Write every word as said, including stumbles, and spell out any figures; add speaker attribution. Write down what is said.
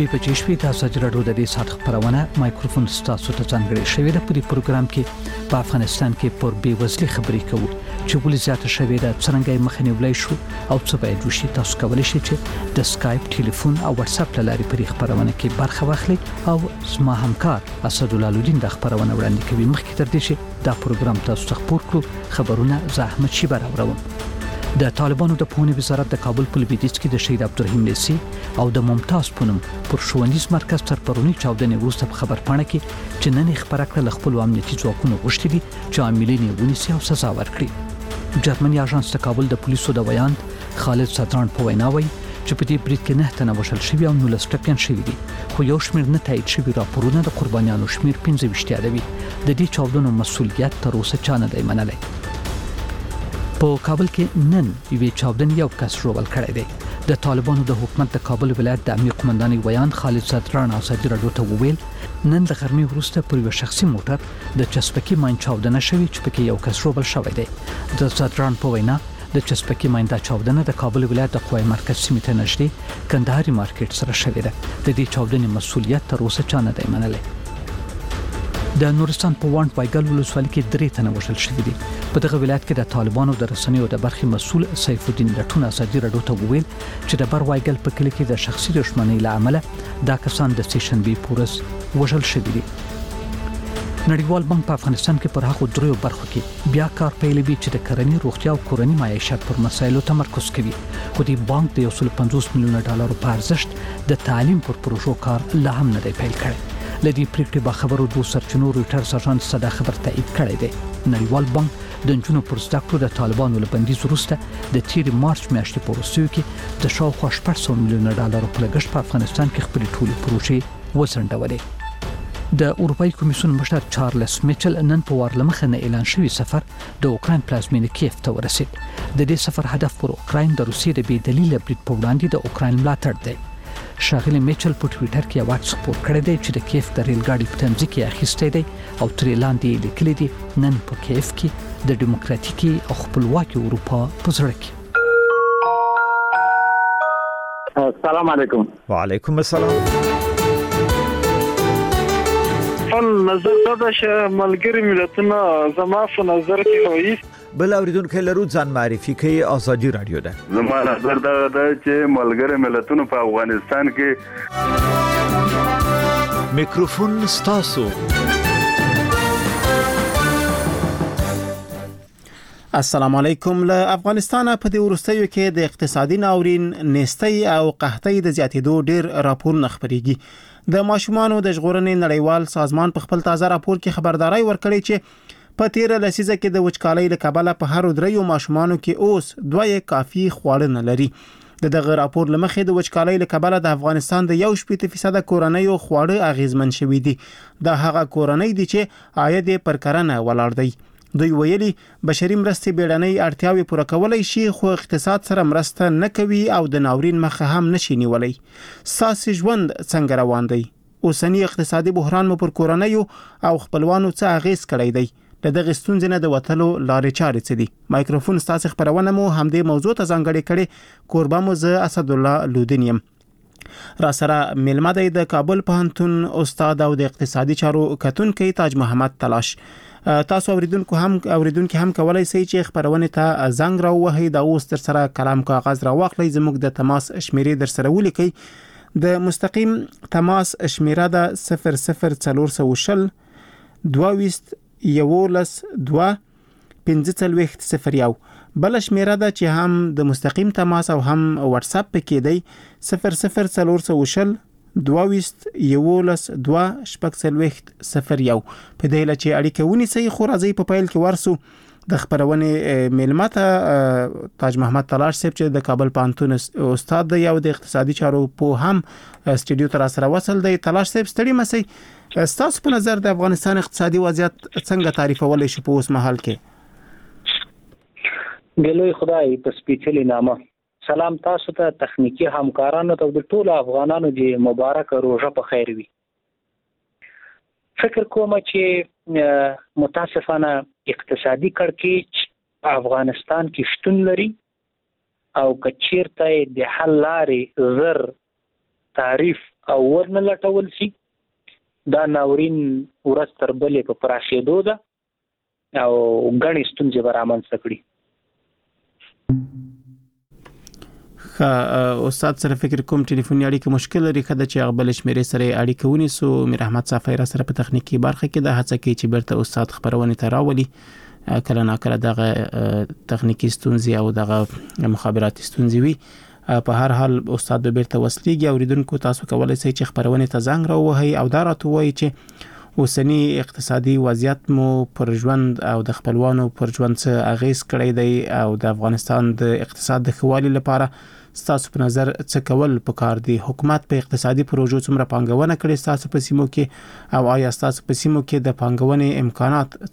Speaker 1: دوی په چشپې تاسو جوړو د دې سات خبرونه مایکروفون ستاسو ته څنګه شوی د پوری پروګرام کې په افغانستان کې پر بي وزلي خبرې کوو چې ولې زیاته شوی د څنګه مخنیولای شو او څه باید وشي. تاسو کولی شئ چې د سکایپ، ټلیفون او واتس اپ لارې پر خبرونه کې برخه واخلئ او زما همکار اسدالله لودین د خبرونه وړاندې کوي. مخکې تر دې چې دا پروګرام تاسو ته خبر کړو خبرونه زحمت شي براوروم. د طالبانو د پوهنې وزارت د کابل په لویدیځ کې د شهید عبدالرحیم لیسي او د ممتاز پونم پر ښوونیز مرکز تر پرونی چاودنې وروسته په خبر پاڼه کې چې نن خبره کړه خپل امنیتي ځواکونو غوښتي دي چې عاملین یې ونیسي او سزا ورکړي. جرمني اژانس د کابل د پولیسو د ویاند خالد صدران په وینا وایي چې په دې برید کې نه تنه وشل شوی او نولس ټپیان شوی دي، خو یو شمېر نه تایید شوی راپورونه د قربانیانو شمېر پنځه ویشت یادوي. د دې چاودنو مسؤلیت تر اوسه چا نه دی منلی. په کابل کې نن یوې چاودنې یو کس ژوبل کړی دی. د طالبانو د حکومت د کابل ولایت د امنیه قومندان ویاند خالد صدران ازادي راډیو ته وویل نن د غرمې وروسته پر یو شخصي موټر د چسپکي ماین چاودنه شوې چې پکې یو کس ژوبل شوی دی. د صدران په وینا د چسپکي ماین د چاودنه د کابل ولایت د قوای مرکز سیمې ته نږدې کندهاري مارکیټ سره شوې ده. د دې چاودنې مسؤلیت تر اوسه چا نه دی منلی. د نورستان په وانټ وایګل ولسوالۍ کې درې تنه وژل شوي دي. په دغه ولایت کې د طالبانو د رسنیو د برخې مسؤل سیف الدین لټون ازادي راډیو ته وویل چې د بر وایګل په کلی کې د شخصي دښمنۍ له امله دا کسان د سټیشنبې پورس وژل شوي دي. نړیوال بانک په افغانستان کې پر هغو دریو برخو کې بیا کار پیلوي چې د کرنې، روغتیا او کورنۍ معیشت پر مسایلو تمرکز کوي. خو د بانک د یو سل پنځوس میلیونه ډالرو په ارزښت د تعلیم پر پروژو کار لا هم نه دی پیل کړی. لدی پریکړې به خبرو دوه سرچینو رويټرز اژانس صدا خبر تایید کړی دی. نړیوال بانک د جنونو پر زده کړو د طالبانو له بندیز وروسته د تیر مارچ میاشتې په وروستیو کې د شاوخوا شپږ سوه میلیونه ډالرو په لګښت په افغانستان کې خپلې ټولې پروژې وڅنډولې. د اروپאי کمیسیون مشر چارلز میچل نن په وار لمخه نه اعلان شوی سفر د اوکراین پلازمینه کیف ته ورسید. د دې سفر هدف پر اوکراین د روسیې د بې دلیله برید په وړاندې د اوکراین ملاتړ دی. شاغلی میچل په ټوئیټر کې یو عکس خپور کړی دی چې د کیف د ریل ګاډي په تمځي کې اخیستی دی او ترې لاندې لیکلی دی نن په کیف کې د ډیموکراتیکي او خپلواکي اروپا په زړه کې.
Speaker 2: السلام علیکم.
Speaker 3: وعلیکم السلام.
Speaker 4: خپل نظر دا چې ملګری ملتونه زما په نظر کې وایي
Speaker 3: بل اوریدونکو لرو ځان معرفي کوي ازادي رادیو ده.
Speaker 5: زما نظر دا ده چې ملګری ملتونه په افغانستان کې
Speaker 3: میکروفون ستاسو.
Speaker 6: السلام علیکم. له افغانستان په دې ورستیو کې د اقتصادي ناورین، نېستۍ او قحطۍ د زیاتېدو ډېر راپورونه خبرېږي. د ماشومانو د ژغورنې نړیوال سازمان په خپل تازه راپور کې خبرداري ورکړې چې په تیر لسیزه کې د وچکالۍ له کبله په هر دریو ماشومانو کې اوس دوه کافي خواړه نه لري. د دغه راپور لمخې د وچکالۍ له کبله د افغانستان د یو شپږ فیصد کورنیو خواړه اغیزمن شوي دي. دا هغه کورنۍ دي چې عاید پر کرنه ولاړ دی. دوی ویلي بشري مرستې بیړنۍ اړتیاوې پوره کولای شي خو اقتصاد سره مرسته نه کوي او د ناورین مخه هم نشي نیولای. ساسي ژوند څنګه روان دی؟ اوسنی اقتصادي بحران مو پر کورنیو او خپلوانو څه اغیز کړی دی؟ د دغه ستونزې نه د وتلو لارې چارې څه دي؟ مایکروفون ستاسو خبرونه مو همدې موضوع ته ځانګړې کړې. کوربه مو زه اسدالله لودین یم. را سره ملمه دی د کابل پوهنتون استاد او د اقتصادي چارو کتونکي تاج محمد تلاش. تاسو اوریدونکو هم اوریدونکو هم کولای شئ چې خبرونه ته زنګ راوهئ. دا اوس تر سره کلام کاغذ راواخلئ، زموږ د تماس شمیرې در سره ولیکئ. د مستقیم تماس شمیره ده صفر صفر څلور سوه شل دوه یولس دوه پنځه څلوېښت صفر یو. بل شمیره ده چې هم د مستقیم تماس او هم واتس اپ پکې دی صفر صفر څلور سوه شل دوه یولس دوه شپږ څلوېښت صفر یو. په دې لاره چې اړیکه ونیسئ. خو راځي په پیل کې ورسو د خبرونې ملمته تاج محمد تلاش صاحب چې د کابل پوهنتون استاد دی او د اقتصادي چارو په هم سټډیو تر سره وصل دی. تلاش صاحب ستړي مسئ، ستاسو په نظر د افغانستان اقتصادي وضعیت څنګه تعریفولای شي په اوس مهال کې؟
Speaker 2: ګلوی خدای په سپیڅلي نامه سلام تاسو ته، تخنیکی همکارانو ته، د ټولو افغانانو چې مبارک روزه په خیر وي. فکر کوم چې متاسفانه اقتصادي کړکېچ په افغانستان کې شتون لري او که چیرته د حل لارې زر تعریف او ورنه لټول شي دا ناورین ورځ تر بلې په پراخېدو ده او غني ستونزې به رامنځته کړي.
Speaker 6: خا استاد سره فکر کوم ټلیفوني اړیکه مشکل لري کله چې غبل شمیرې سره اړیکه ونیسو. میر احمد صافی را سره په تخنیکی برخه کې د هڅه کوي چې برته استاد خبرونه تراولي. کله نا کله دغه تخنیکی ستونزې او دغه مخابراتي ستونزې وي. په هر حال استاد به بیرته وسلیږي او ریدونکو تاسو کولای شئ چې خبرونه ته زنګ راوهي او دا راته وایي چې اوسنی اقتصادي وضعیت مو پر ژوند او د خپلوانو پر ژوند څه اغیز کړی دی او د افغانستان د اقتصاد د ښه والي لپاره ستاسو په نظر څه کول پکار دي؟ حکومت په اقتصادي پروژو څومره پانګونه کړې ستاسو په سیمو کې او آیا ستاسو په سیمو کې د پانګونې امکانات